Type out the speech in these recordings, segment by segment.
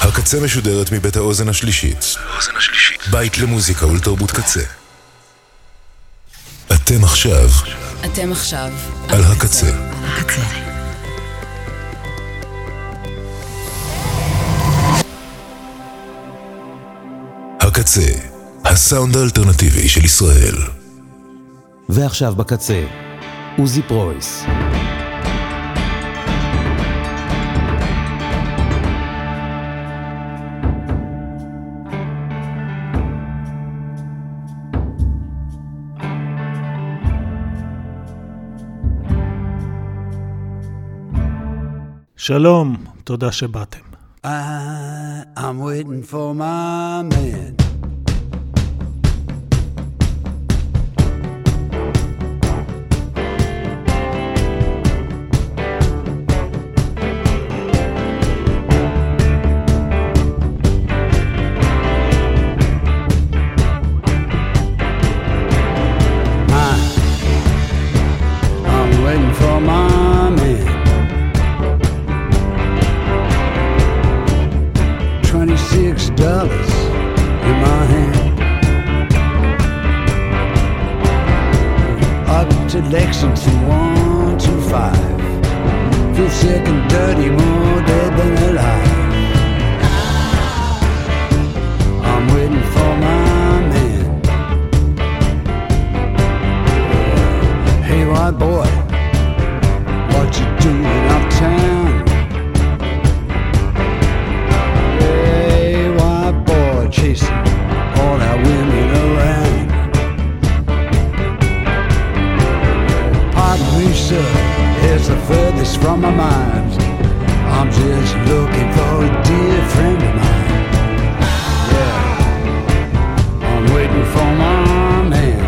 הקצה משודרת מבית האוזן השלישית. בית למוזיקה ולתרבות קצה. אתם עכשיו על הקצה. הקצה, הסאונד האלטרנטיבי של ישראל. ועכשיו בקצה, עוזי פרויס. שלום, תודה שבאתם. I'm waiting for my man. I'm waiting for my man. $26 in my hand. Up to Lexington 125. Feel sick and dirty, more dead than alive. I'm waiting for my man. Hey, white boy, what you doing uptown? Chasing all that women around. Pardon me, sir, it's the furthest from my mind. I'm just looking for a dear friend of mine. Yeah, I'm waiting for my man.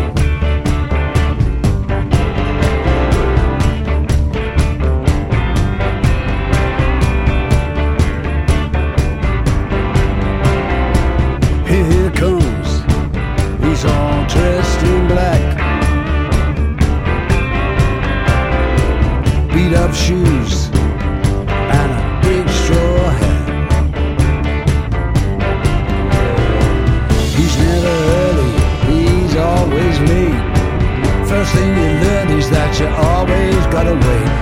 Here comes, he's all dressed in black. Beat up shoes and a big straw hat. He's never early, he's always late. First thing you learn is that you always gotta wait.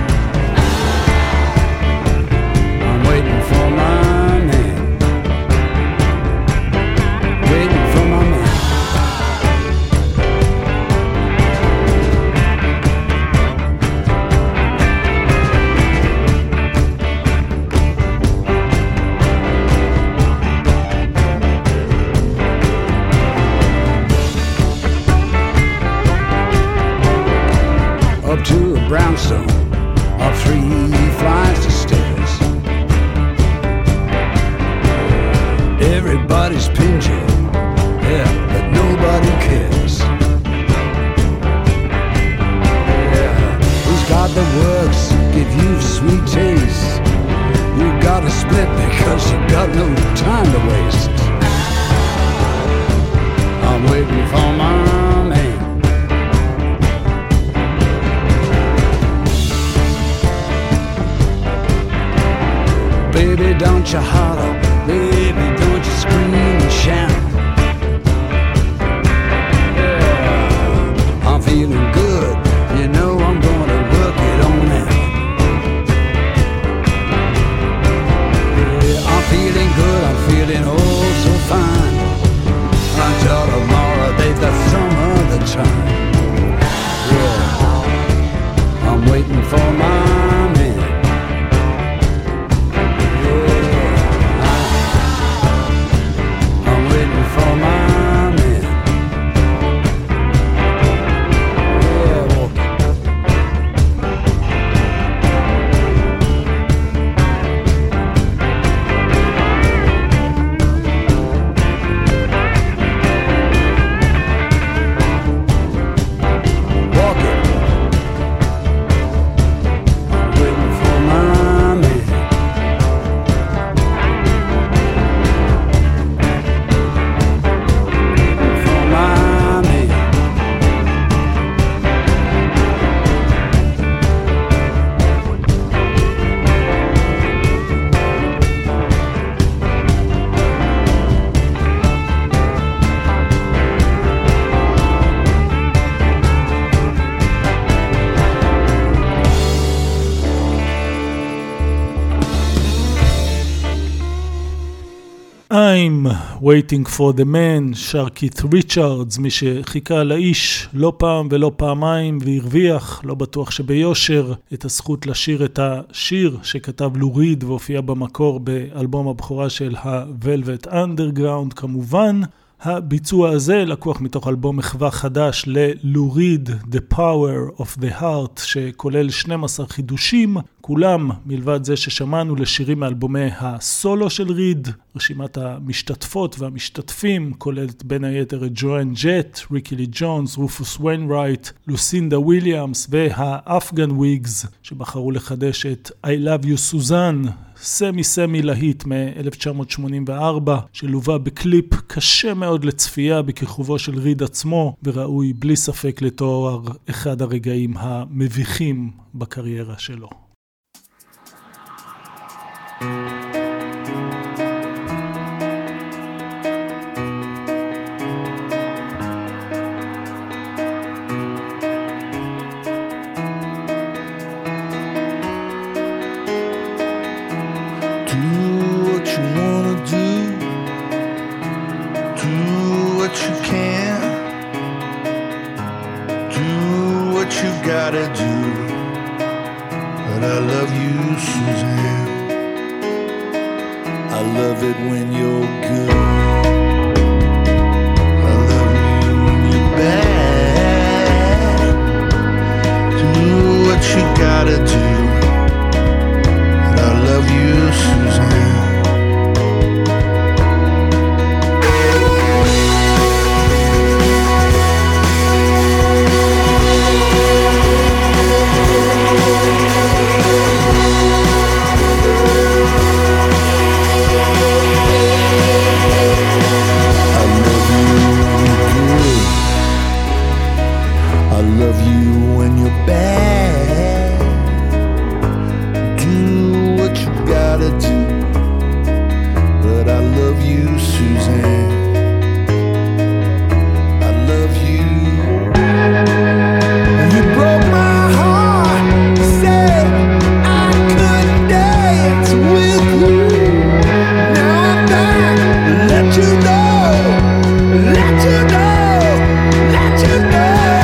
I'm waiting for my man. Waiting for my man. Up to a brownstone, up 3 flights of stairs. Everybody's pinching. Yeah, but nobody cares. Yeah, who's got the works, give you sweet taste. You gotta split because you got no time to waste. I'm waiting for my man. Baby, don't you holler, baby, don't you scream and shout. I'm feeling good, you know I'm gonna work it on out. Yeah, I'm feeling good, I'm feeling oh so fine. Until tomorrow they've got some other time. Yeah, I'm waiting for my man. Yeah, I'm waiting for I'm waiting for the man, שר קית' ריצ'רדס, מי שחיכה לאיש לא פעם ולא פעמיים והרוויח, לא בטוח שביושר, את הזכות לשיר את השיר שכתב לו ריד והופיע במקור באלבום הבכורה של ה-Velvet Underground כמובן. הביצוע הזה לקוח מתוך אלבום מחווה חדש ללו ריד, The Power of the Heart, שכולל 12 חידושים, כולם מלבד זה ששמענו לשירים מאלבומי הסולו של ריד. רשימת המשתתפות והמשתתפים כוללת בין היתר את ג'ואן ג'ט, ריקי לי ג'ונס, רופוס ויינרייט, לוסינדה וויליאמס והאפגן וויגס, שבחרו לחדש את I Love You Suzanne, סמי להיט מ-1984, שלובה בקליפ קשה מאוד לצפייה בכיכובו של ריד עצמו, וראוי בלי ספק לתואר אחד הרגעים המביכים בקריירה שלו. Gotta do, but I love you, Suzanne. I love it when you're good. I love you when you're bad. Do what you gotta do, but I love you, Suzanne. I love you when you're bad. Do what you gotta do, but I love you, Suzanne. I love you. You broke my heart. You said I couldn't dance with you. Now I'm back. Let you know. Let you know. Let you know.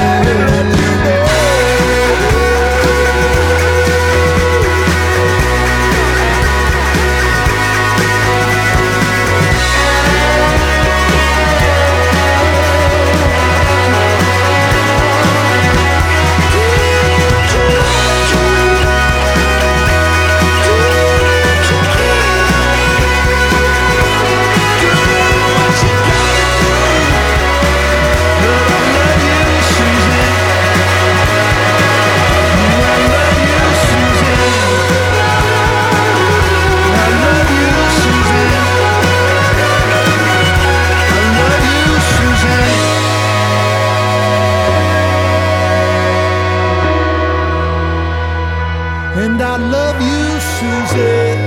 And I love you, Suzanne.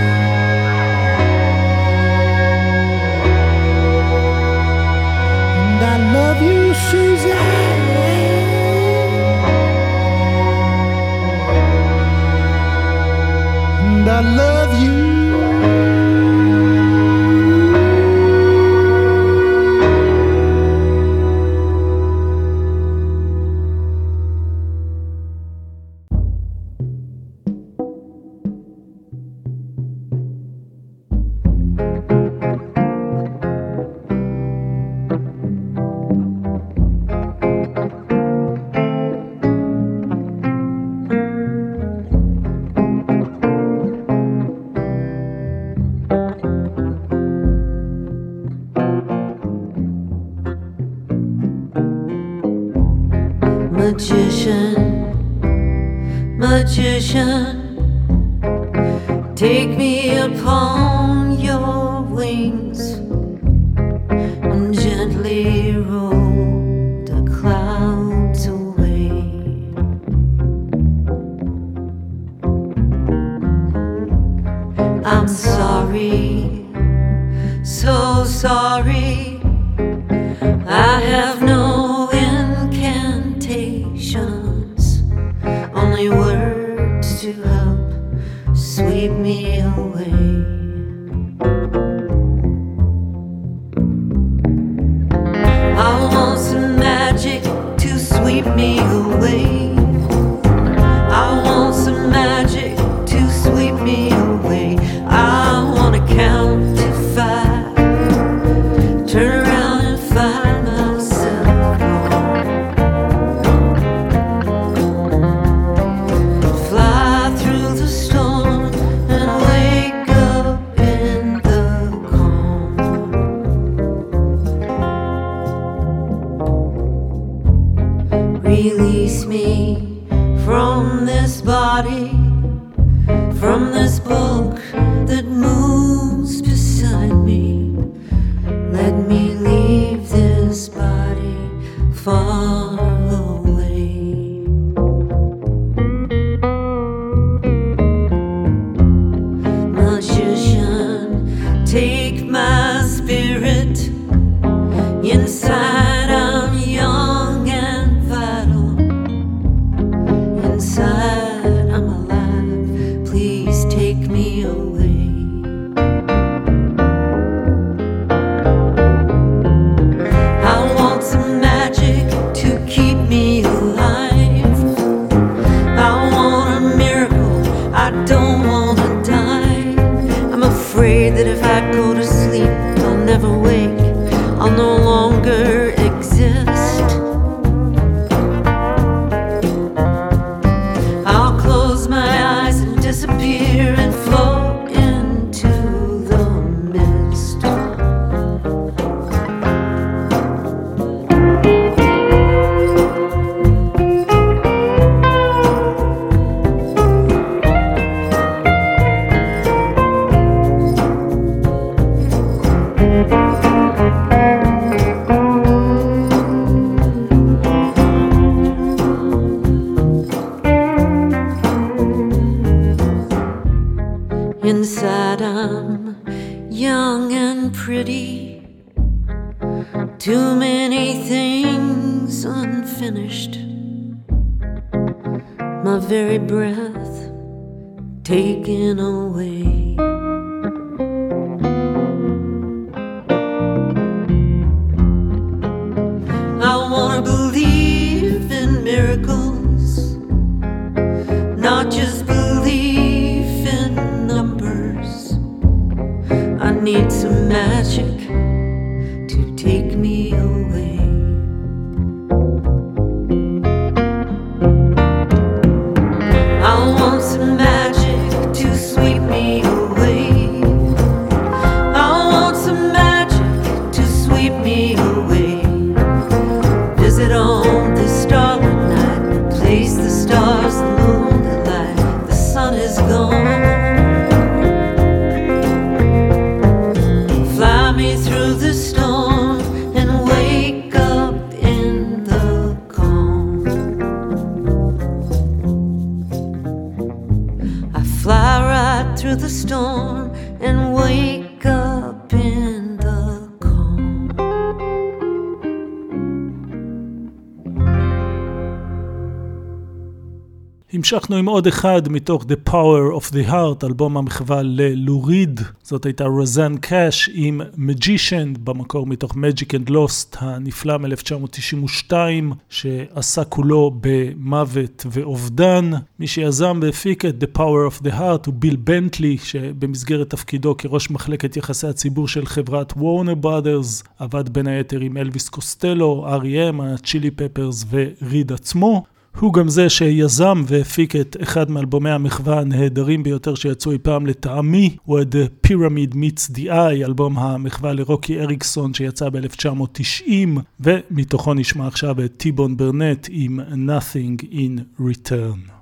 And I love you, Suzanne. And I love you. Magician, take me upon your wings and gently roll the clouds away. I'm sorry, so sorry, I have no incantations, only words to help sweep me away. me from this body, from this book that moves beside me. Let me leave this body far away. Magician, take my spirit. Inside I'm young and vital. Inside I'm alive. Please take me away. I want some magic to keep me alive. I want a miracle. I don't want to die. I'm afraid that if I go to sleep, I'll never wake. I'll no longer exist. I'll close my eyes and disappear and float into the mist. Inside I'm young and pretty. Too many things unfinished. My very breath taken away. I wanna believe in miracles, not just believe in numbers. I need some magic to take me away. I want some magic to sweep me away. I want some magic to sweep me away. Visit on this starlit night, place the stars, the moon, the light. The sun is gone. Fly me through the storm and wake up in the calm. I fly right through the storm and wake up in the calm. המשכנו עם עוד אחד מתוך The Power of the Heart, אלבום המחווה ללוריד. זאת הייתה רוזן קאש עם Magician, במקור מתוך Magic and Lost הנפלא מ-1992, שעשה כולו במוות ואובדן. מי שיזם והפיק את The Power of the Heart הוא ביל בנטלי, שבמסגרת תפקידו כראש מחלקת יחסי הציבור של חברת וורנר ברודרס, עבד בין היתר עם אלוויס קוסטלו, R.E.M, הצ'ילי פפרס וריד עצמו. הוא גם זה שיזם והפיק את אחד מאלבומי המחווה הנהדרים ביותר שיצאו אי פעם לטעמי, הוא The Pyramid Meets the Eye, אלבום המחווה לרוקי אריקסון שיצא ב-1990, ומתוכו נשמע עכשיו את טיבון ברנט עם Nothing in Return.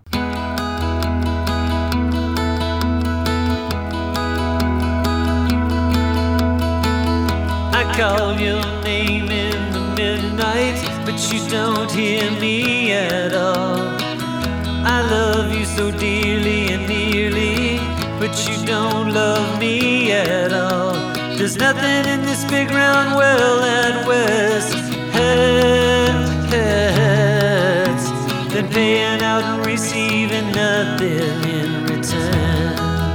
I call your name in the midnight, but you don't hear me at all. I love you so dearly and nearly, but you don't love me at all. There's nothing in this big round world that West has than paying out and receiving nothing in return.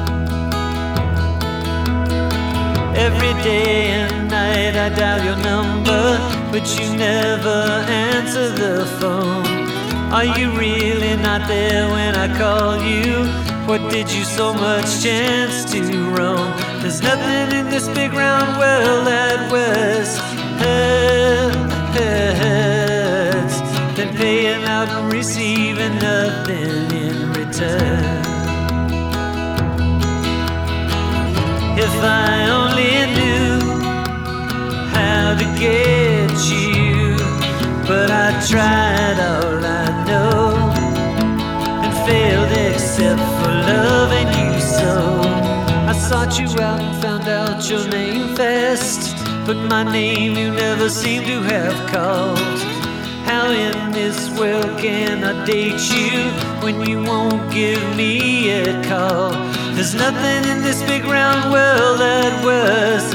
Every day and night I dial your number, but you never answer the phone. Are you really not there when I call you? What did you so much chance to roam? There's nothing in this big round world that West has than paying out and receiving nothing in return. If I only knew how to get you, but I tried all I know sought you out and found out your name fast, but my name you never seem to have called. How in this world can I date you when you won't give me a call? There's nothing in this big round world that worth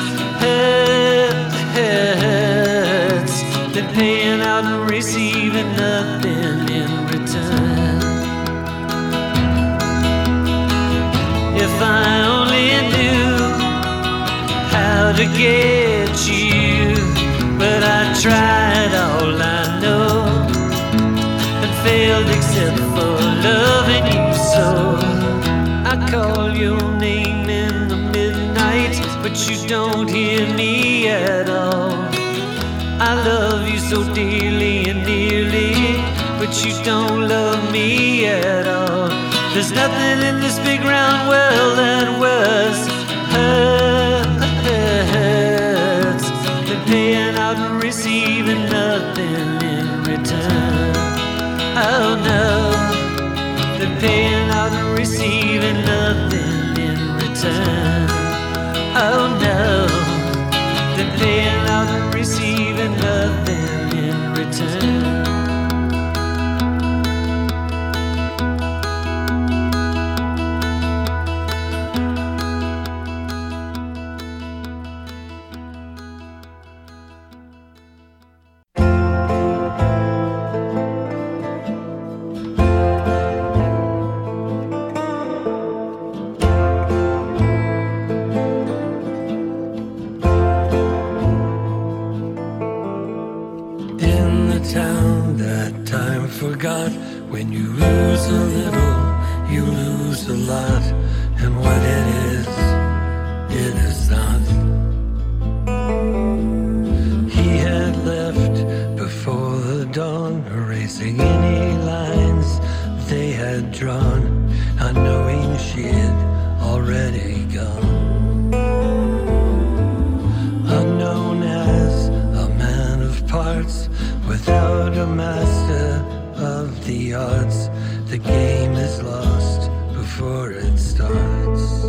hurts than paying out and receiving nothing in return. If I only knew how to get you, but I tried all I know and failed except for loving you so. I call your name in the midnight, but you don't hear me at all. I love you so dearly and nearly, but you don't love me at all. There's nothing in this big round world that worth hurts than paying out and receiving nothing in return. Oh no, than paying out and receiving nothing in return. Oh no, than paying out and receiving nothing in return. Forgot when you lose a little, you lose a lot, and what it is not. He had left before the dawn, erasing any lines they had drawn, not knowing she had already gone. Unknown as a man of parts, without a master of the odds, the game is lost before it starts.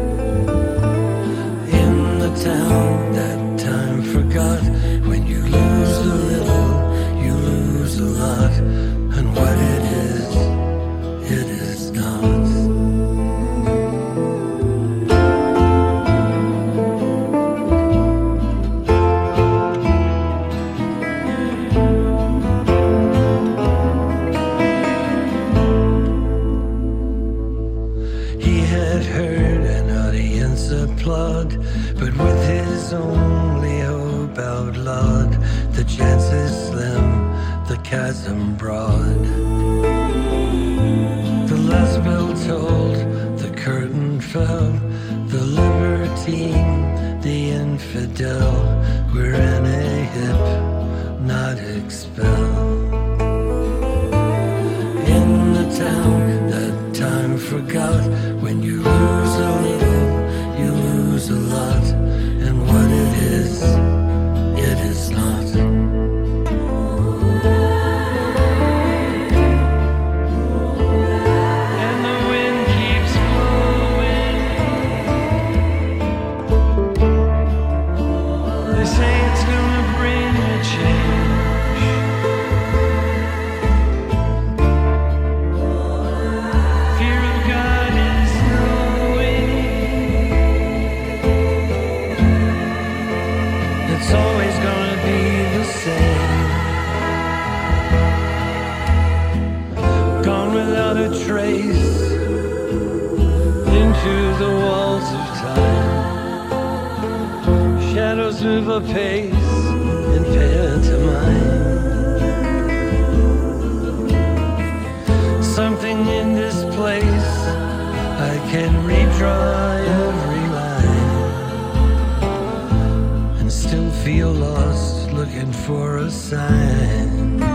In the town that time forgot, when you lose a little, you lose a lot, and what it is not. Applaud, but with his only hope outlawed, the chances slim, the chasm broad. The last bell tolled, the curtain fell, the libertine, the infidel, we're in a hypnotic spell. In the town that time forgot, when you lose a little, you lose a lot, and what it is not. And the wind keeps blowing. They say it's gonna bring a change. Fear of God is no way. It's always gonna be the same. Gone without a trace into the walls of time. Shadows move apace in pantomime. Something in this place, I can redraw every line, still feel lost, looking for a sign.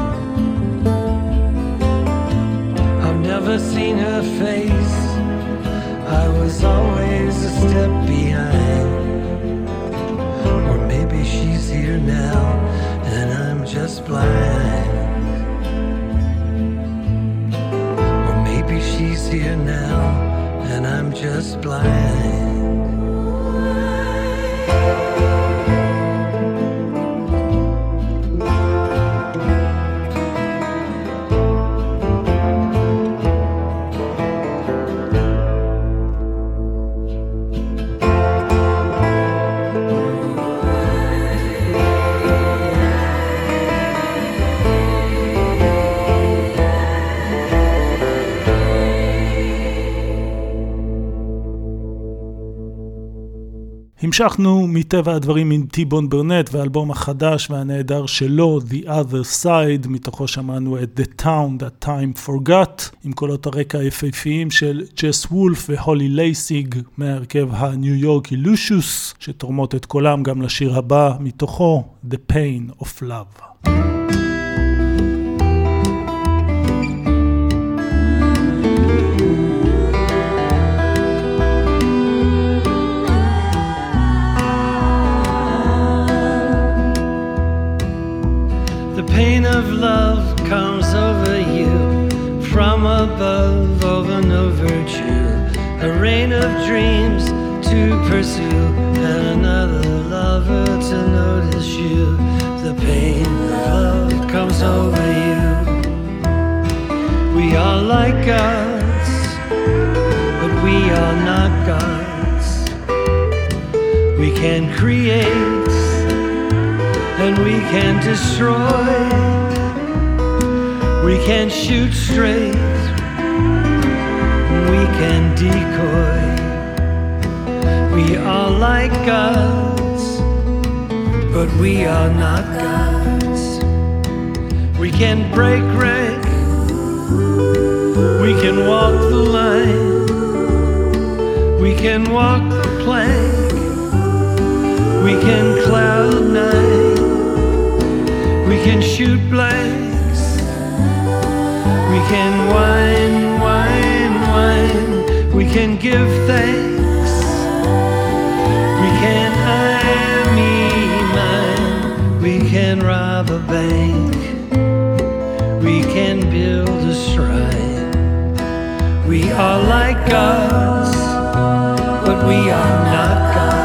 I've never seen her face, I was always a step behind. Or maybe she's here now, and I'm just blind. Or maybe she's here now, and I'm just blind. המשכנו מטבע הדברים עם טי-בון ברנט והאלבום החדש והנהדר שלו, The Other Side, מתוכו שמענו את The Town That Time Forgot, עם קולות הרקע היפהפיים של ג'ס וולף והולי לייסיג מהרכב הניו יורקי לושוס, שתורמות את קולם גם לשיר הבא מתוכו, The Pain of Love. Pain of love comes over you from above, over no virtue, a rain of dreams to pursue, and another lover to notice you. The pain of love comes over you. We are like gods, but we are not gods. We can create and we can destroy. We can shoot straight, we can decoy. We are like gods, but we are not gods. We can break rank, we can walk the line, we can walk the plank, we can cloud nine, we can shoot blanks, we can whine, whine, whine, we can give thanks, we can I, me, mine, we can rob a bank, we can build a shrine. We are like gods, but we are not gods.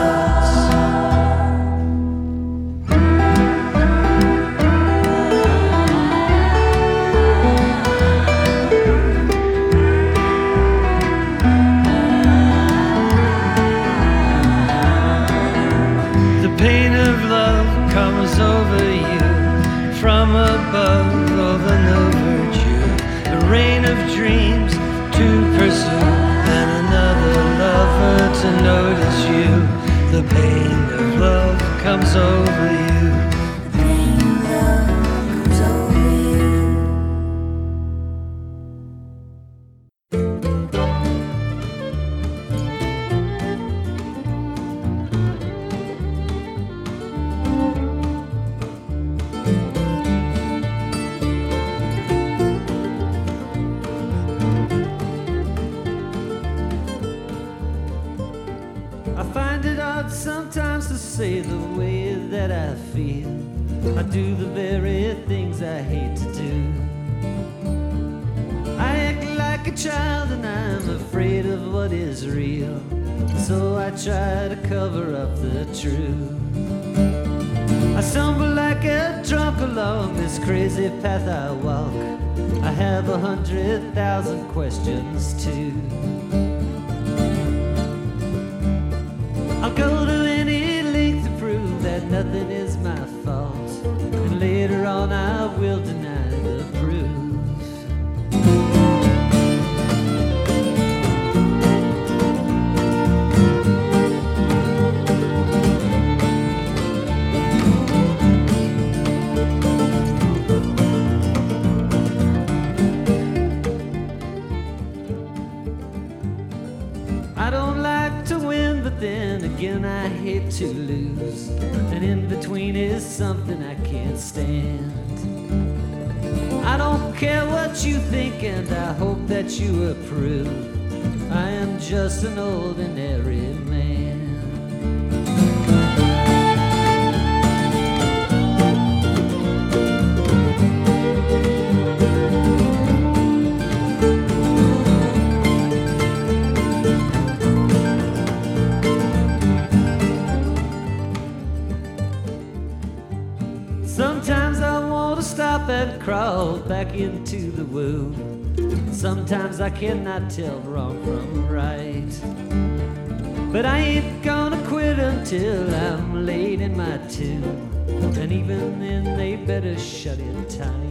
Over you from above, over no virtue, a rain of dreams to pursue, and another lover to notice you. The pain of love comes over you. Try to cover up the truth. I stumble like a drunk along this crazy path I walk. I have 100,000 questions too. I'll go to any length to prove that nothing is my fault, and later on I will deny the proof. Again, I hate to lose, and in between is something I can't stand. I don't care what you think, and I hope that you approve. I am just an ordinary man. And crawl back into the womb. Sometimes I cannot tell wrong from right, but I ain't gonna quit until I'm laid in my tomb, and even then they better shut it tight.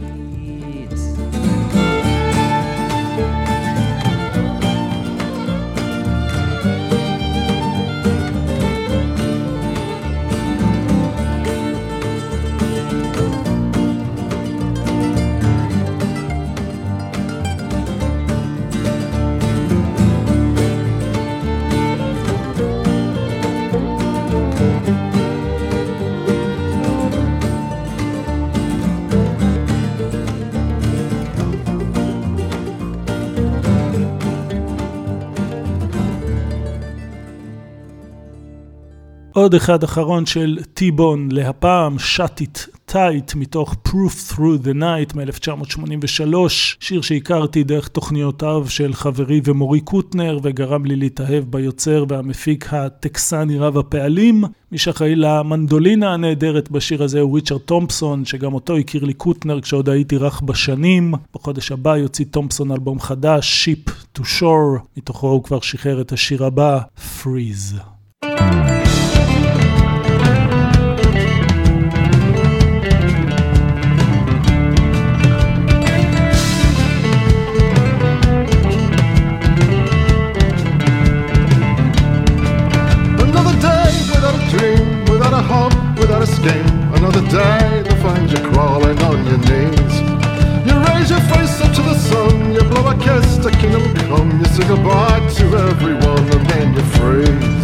עוד אחד אחרון של T-Bone, להפעם Shut It Tight מתוך Proof Through the Night מ-1983, שיר שהכרתי דרך תוכניותיו של חברי ומורי קוטנר וגרם לי להתאהב ביוצר והמפיק הטקסני רב הפעלים. מי שאחראי למנדולינה הנהדרת בשיר הזה הוא ריצ'רד תומפסון, שגם אותו הכיר לי קוטנר כשעוד הייתי רך בשנים. בחודש הבא יוציא תומפסון אלבום חדש, Ship to Shore, מתוכו הוא כבר שחרר את השיר הבא, Freeze. Without a scheme, another day to find you crawling on your knees. You raise your face up to the sun, you blow a kiss to kingdom come, you say goodbye to everyone and then you freeze.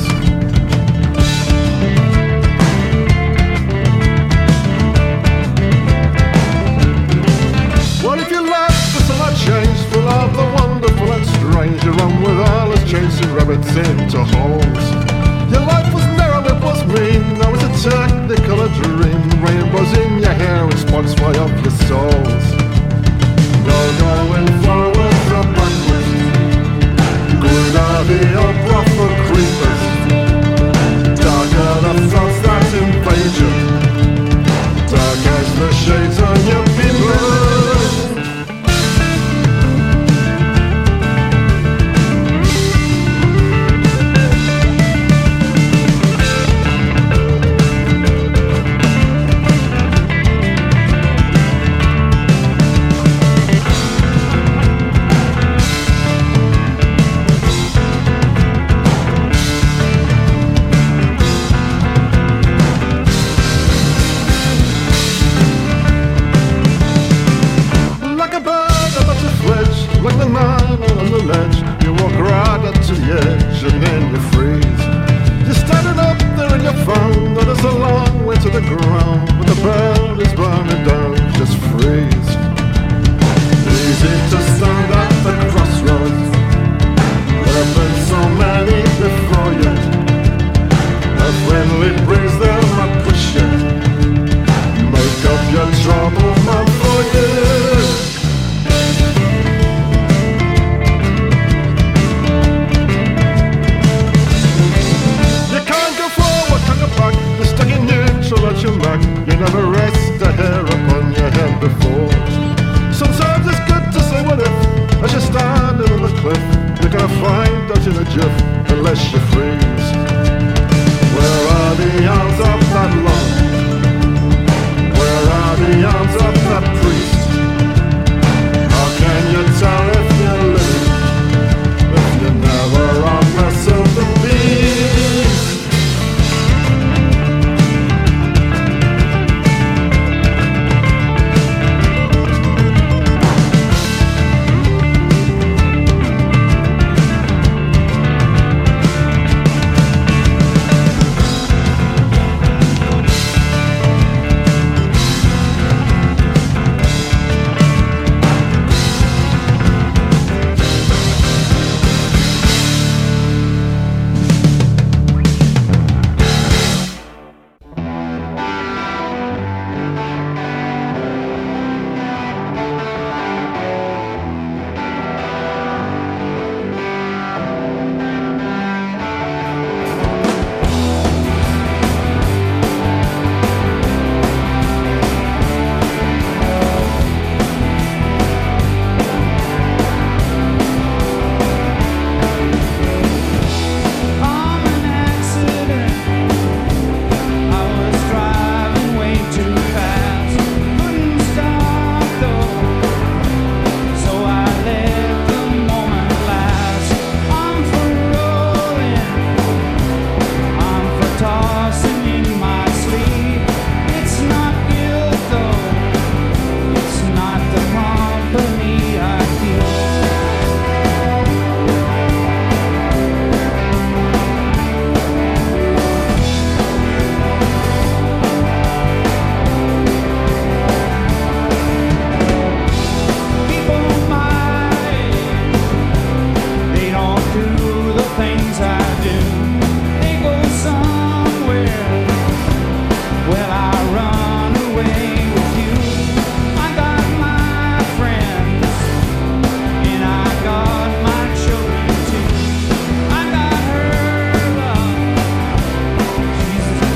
What if your life was so much change, full of the wonderful and strange? You run with all its chasing rabbits into holes. Your life was narrow, it was mean, now it's a technicolor dream. Rainbows in your hair and sparks fly up your souls. No going forwards or backwards, good are the proper creepers. Dark are the thoughts that invade you, dark as the shades on your people.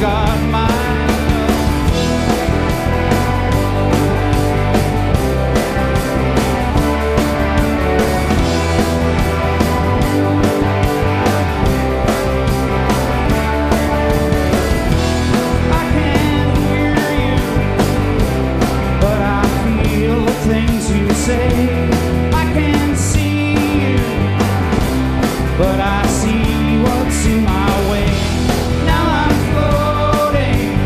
got my say I can't see you, but I see what's in my way. Now I'm floating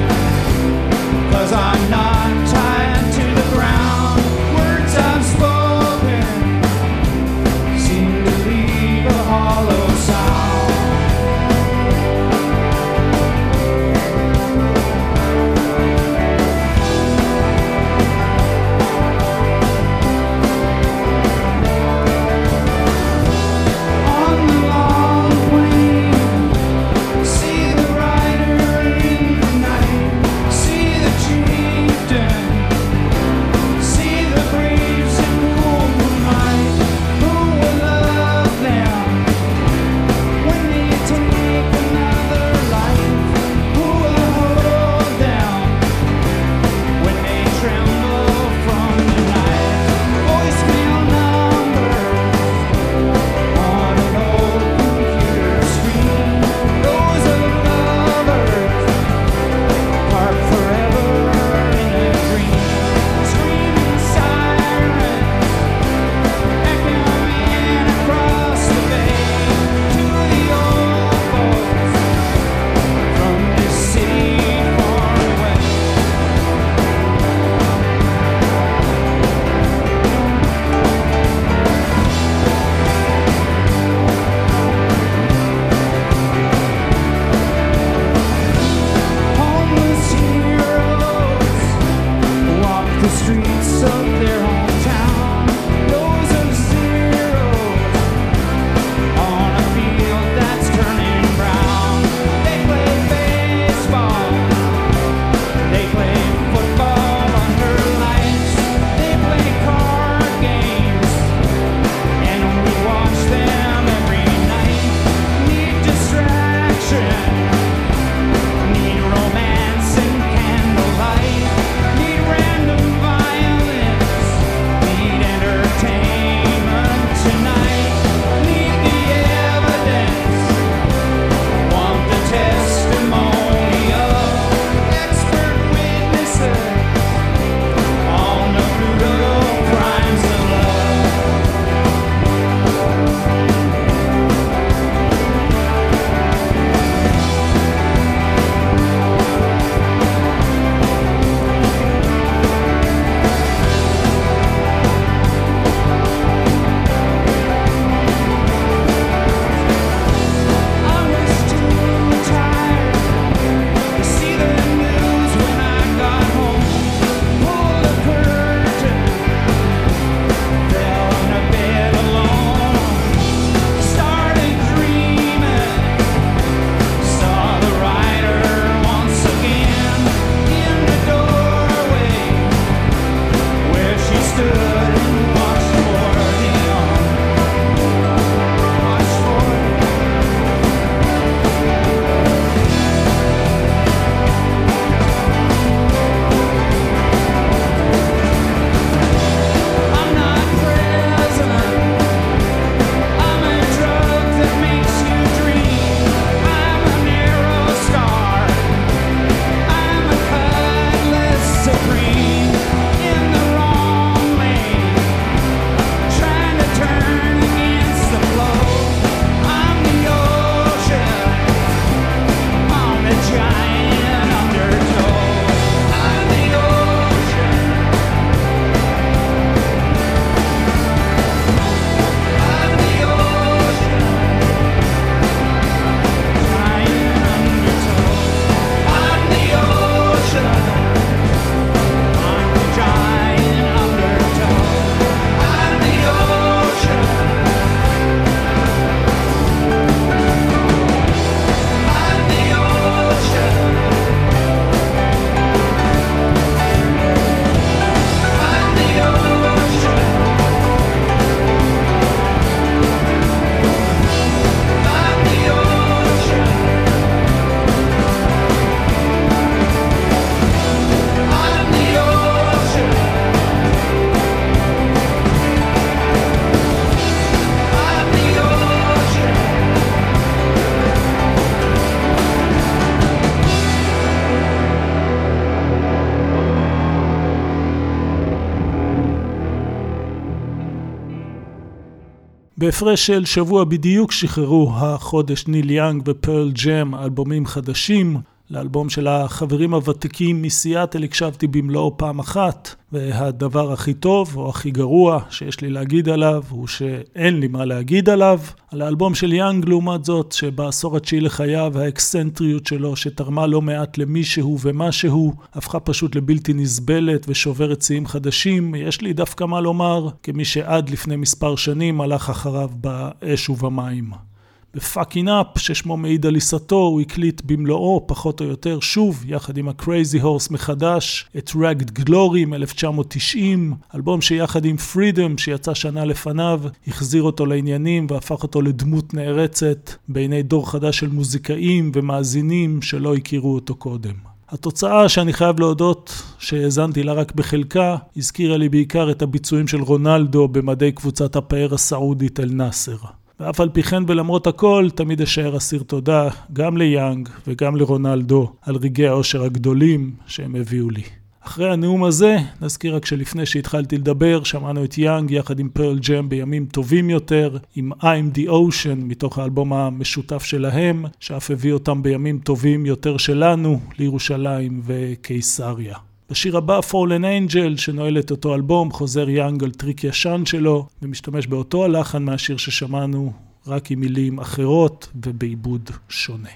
בהפרש של שבוע בדיוק שחררו החודש ניל יאנג ופרל ג'ם אלבומים חדשים. לאלבום של החברים הוותיקים מסיאטל הקשבתי במלואו פעם אחת, והדבר הכי טוב או הכי גרוע שיש לי להגיד עליו הוא שאין לי מה להגיד עליו. על האלבום של יאנג לעומת זאת, שבעשור התשיעי לחייו האקסצנטריות שלו שתרמה לא מעט למישהו ומשהו הפכה פשוט לבלתי נסבלת ושוברת שיאים חדשים, יש לי דווקא מה לומר כמי שעד לפני מספר שנים הלך אחריו באש ובמים. בפאקינג אפ, ששמו מעיד על עיסתו, הוא הקליט במלואו, פחות או יותר, שוב, יחד עם הקרייזי הורס מחדש, את Ragged Glory מ-1990, אלבום שיחד עם Freedom, שיצא שנה לפניו, החזיר אותו לעניינים והפך אותו לדמות נערצת בעיני דור חדש של מוזיקאים ומאזינים שלא הכירו אותו קודם. התוצאה שאני חייב להודות שהאזנתי לה רק בחלקה, הזכירה לי בעיקר את הביצועים של רונלדו במדי קבוצת הפאר הסעודית אל נאסר. ואף על פי כן ולמרות הכל, תמיד אשאר אסיר תודה גם ליאנג וגם לרונלדו על רגעי האושר הגדולים שהם הביאו לי. אחרי הנאום הזה, נזכיר רק שלפני שהתחלתי לדבר, שמענו את יאנג יחד עם פרל ג'ם בימים טובים יותר, עם I'm the Ocean מתוך האלבום המשותף שלהם, שאף הביא אותם בימים טובים יותר שלנו, לירושלים וקיסריה. בשיר הבא, Fallen Angel, שנועל את אותו אלבום, חוזר יאנג על טריק ישן שלו, ומשתמש באותו הלחן מהשיר ששמענו, רק עם מילים אחרות ובעיבוד שונה.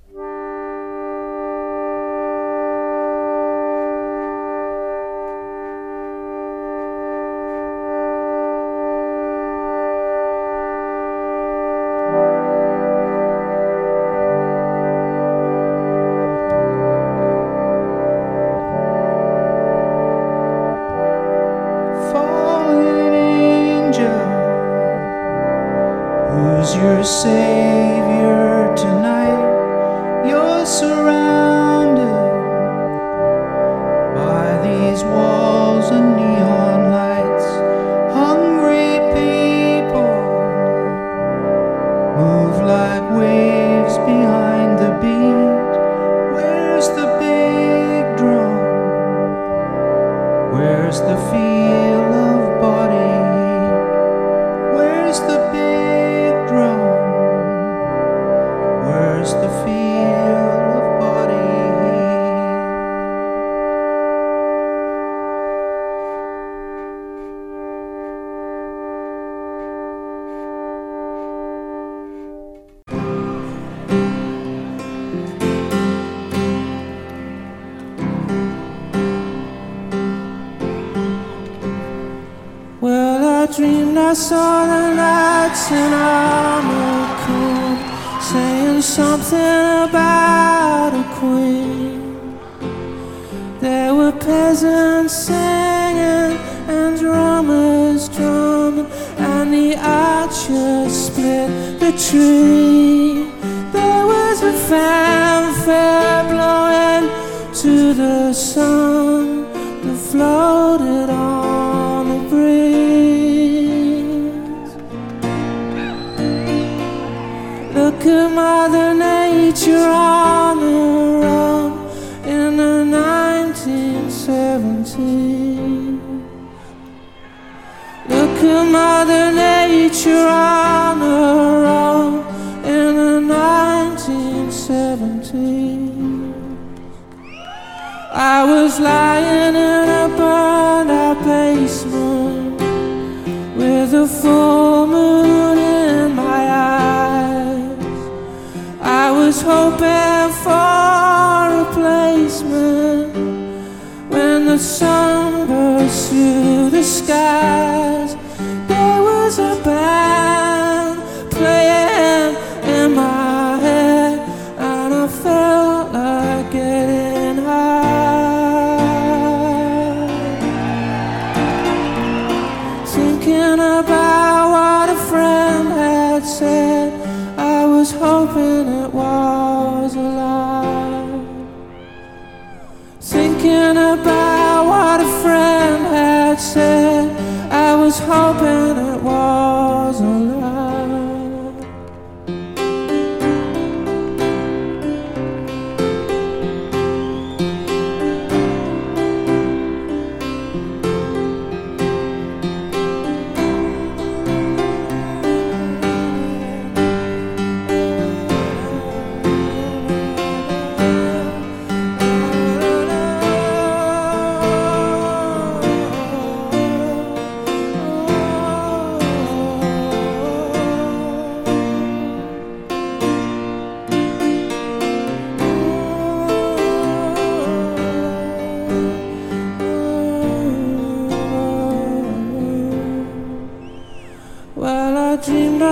Your savior tonight, you're surrounded by these walls and neon lights. Hungry people move like waves behind the beat. Where's the big drum? Where's the feel of body? Where's the big drum? Where's the feel of body? Well, I dreamed I saw the lights and armor come, saying something about a queen. There were peasants singing and drummers drumming, and the archers split the tree. There was a fanfare blowing to the sun that floated on the breeze. Look at Mother Nature on the run in the 1970s. Look at Mother Nature on the run in the 1970s. I was lying in a burned out basement with a full moon in my eyes. I was hoping for replacement when the sun burst through the skies. There was a band playing in my head, and I felt like getting high, thinking about what a friend had said. I was hoping it was a lie, thinking about what a friend had said. I was hoping it was a lie.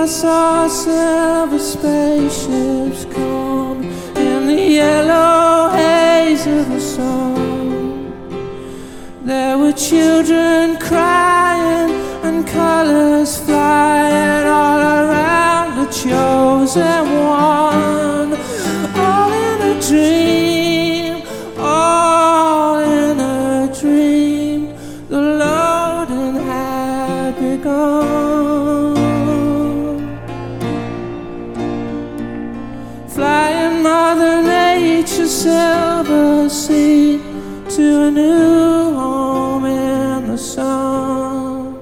I saw silver spaceships come in the yellow haze of the sun. There were children crying and colors flying all around the chosen one. All in a dream, all in a dream. The loading had begun. Flying Mother Nature's silver seed to a new home in the sun.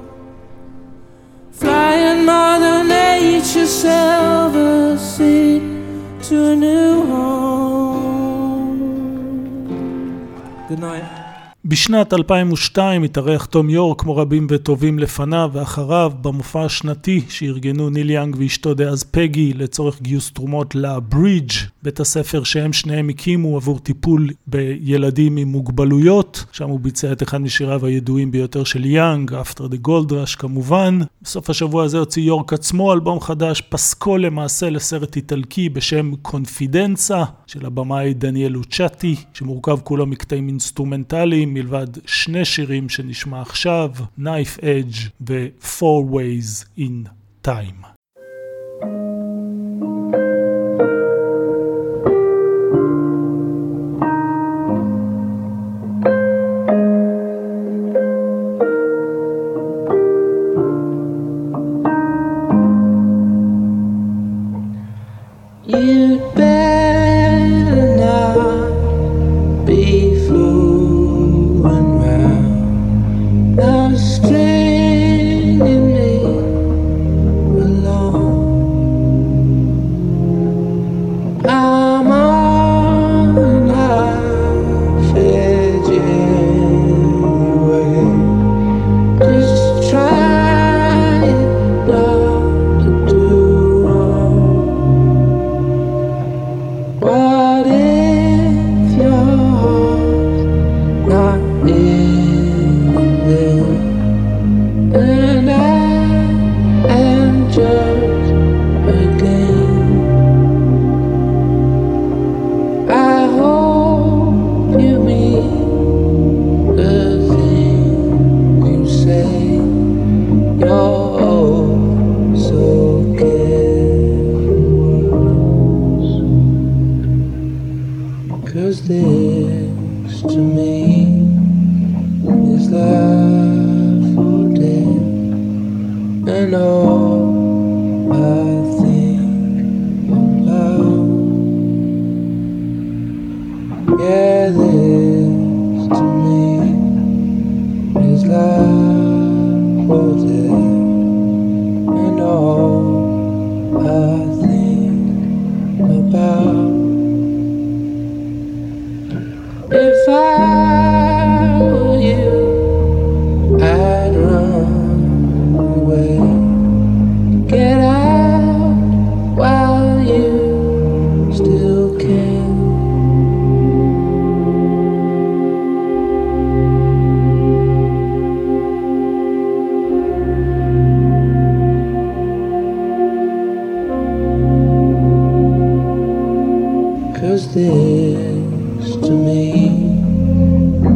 Flying Mother Nature's silver seed to a new home. Good night. בשנת 2002 התארח תום יורק כמו רבים וטובים לפניו ואחריו במופע השנתי שארגנו ניל יאנג ואשתו דאז פגי לצורך גיוס תרומות לברידג', בית הספר שהם שניהם הקימו עבור טיפול בילדים עם מוגבלויות. שם הוא ביצע את אחד משיריו הידועים ביותר של יאנג, After the Gold Rush כמובן. בסוף השבוע הזה הוציא יורק עצמו אלבום חדש, פסקול למעשה לסרט איטלקי בשם קונפידנצה של הבמאי דניאל לוצ'אטי, שמורכב כולו מקטעים אינסטרומנטליים מלבד שני שירים שנשמע עכשיו, Knife Edge ו-Four Ways in Time. You'd better not be fooling round, not stringing me along. I'm on a edge anyway, just trying not to do wrong. What if your heart's not in there, and I am just a game? I hope you mean the thing you say. You're oh so careless. 'Cause this to me is life or death, and all I think about. Yeah, this to me is life or death, and all I think about. If I were you, I'd run away. Get out while you still can. Cause this to me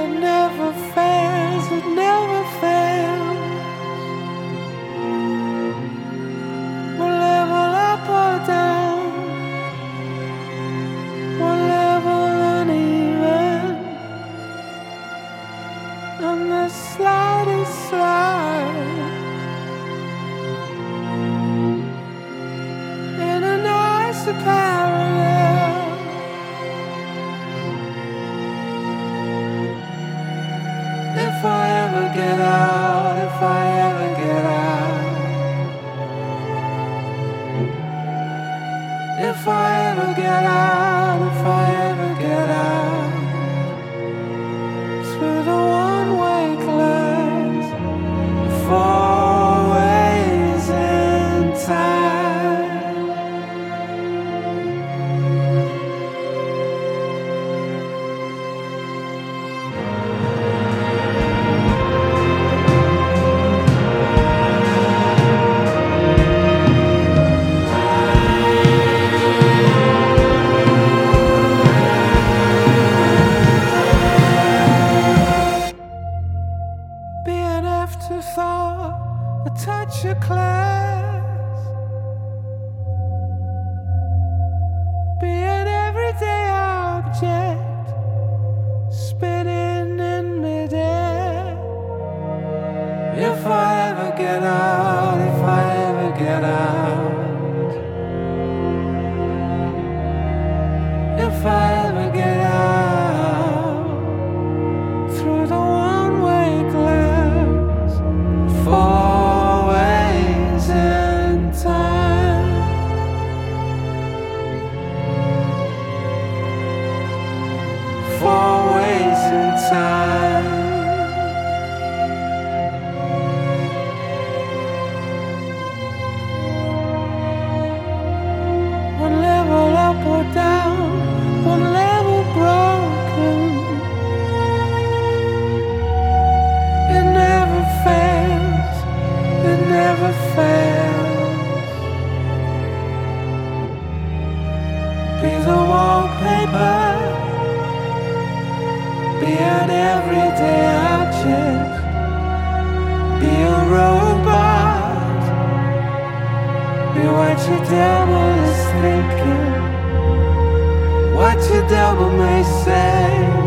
never fails, it never fails. One level up or down, one level uneven, and the slightest slide in a nice parallel. If I ever get out, if I ever get out, if I ever get out, if I ever get out, through the one-way glass, 4 ways in time. Be an afterthought, a touch of class. Be an everyday object, spinning in midair. If I ever get out, if I ever get out, if I ever get out, through the one-way glass, 4 ways in time. Four ways in time. One level up or down, one level broken. It never fails, it never fails. Be the wallpaper, be an everyday object, be a robot, be what your devil is thinking, what your devil may say,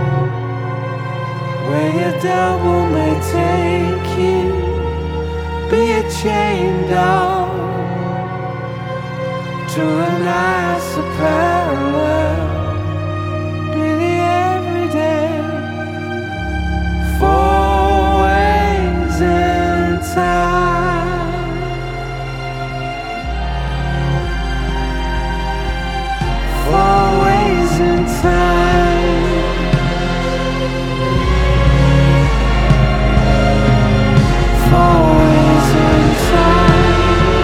where your devil may take you. Be a chain dog to a nicer parallel. Be the everyday, 4 ways in time. 4 ways in time. 4 ways in time.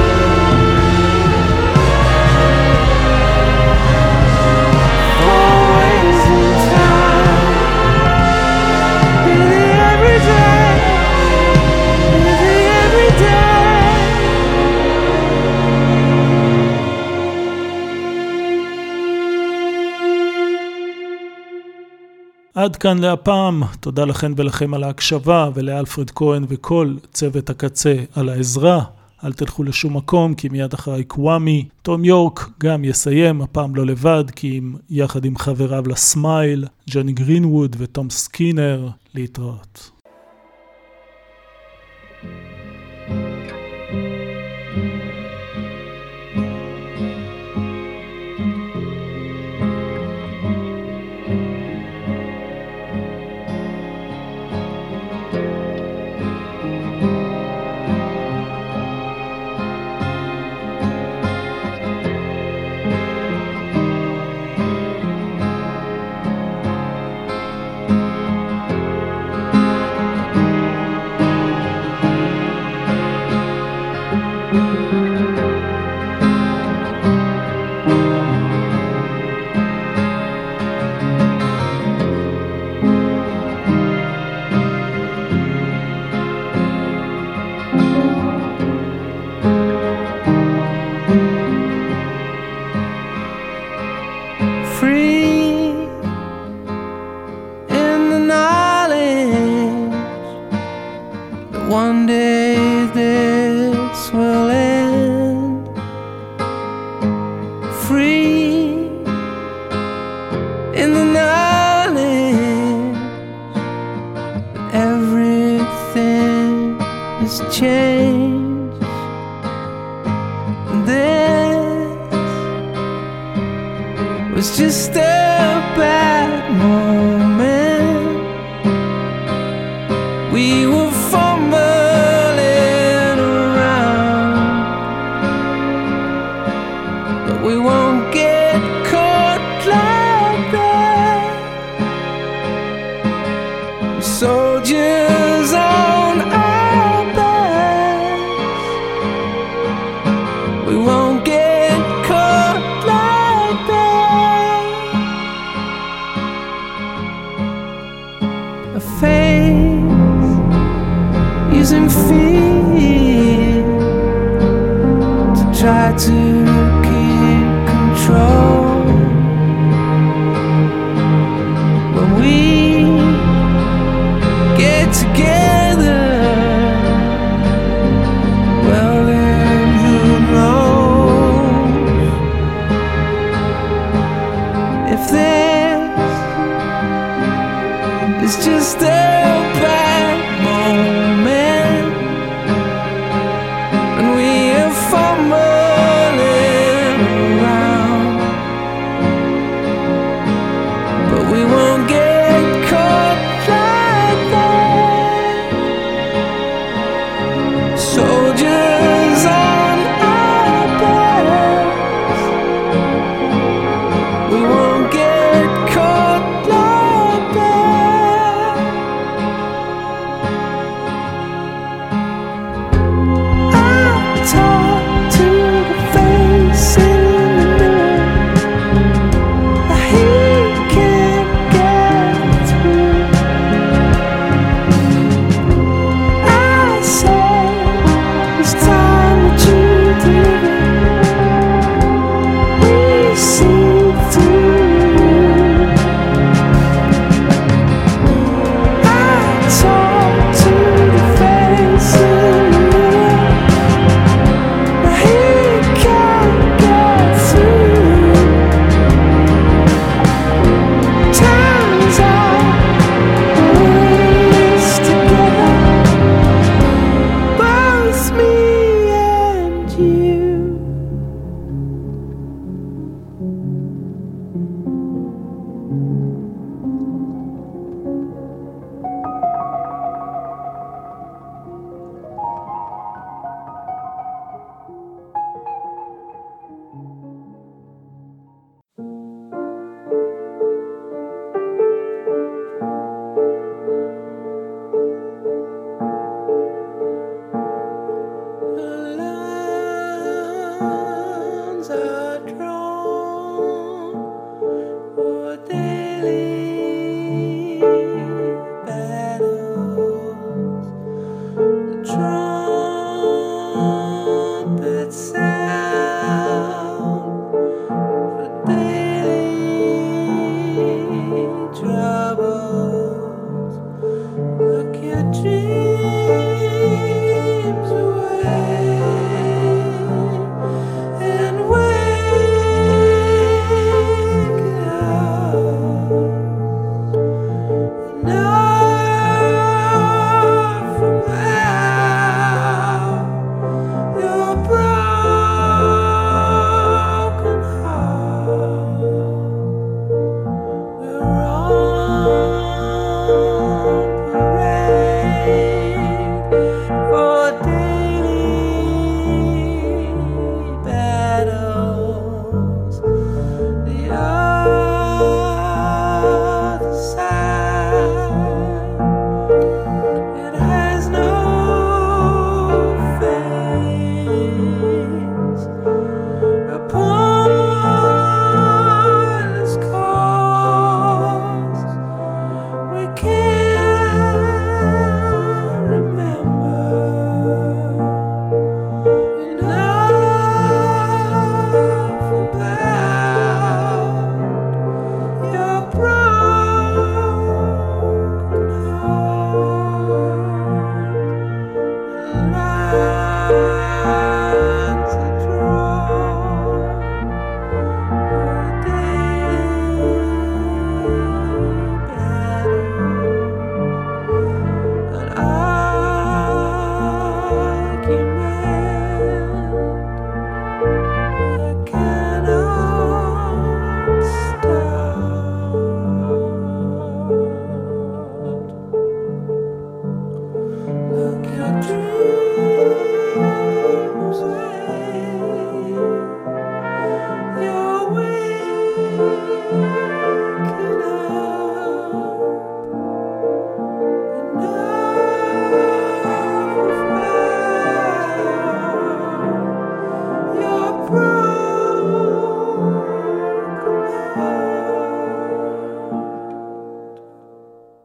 4 ways in time. Be the everyday, be the everyday. עד כאן להפעם, תודה לכן ולכם על ההקשבה, ולאלפרד כהן וכל צוות הקצה על העזרה. אל תלכו לשום מקום, כי מיד אחרי קוואמי, תום יורק גם יסיים, הפעם לא לבד, כי יחד עם חבריו לסמייל, ג'וני גרינווד ותום סקינר, להתראות. one day this will end. Free in the knowledge that everything has changed. And this was just a bad moment. We were fumbling around, but we won't get caught like that. Soldiers on our backs, we won't get caught like that. A face using fear to try to keep control. When we get together, well then who knows if this is just a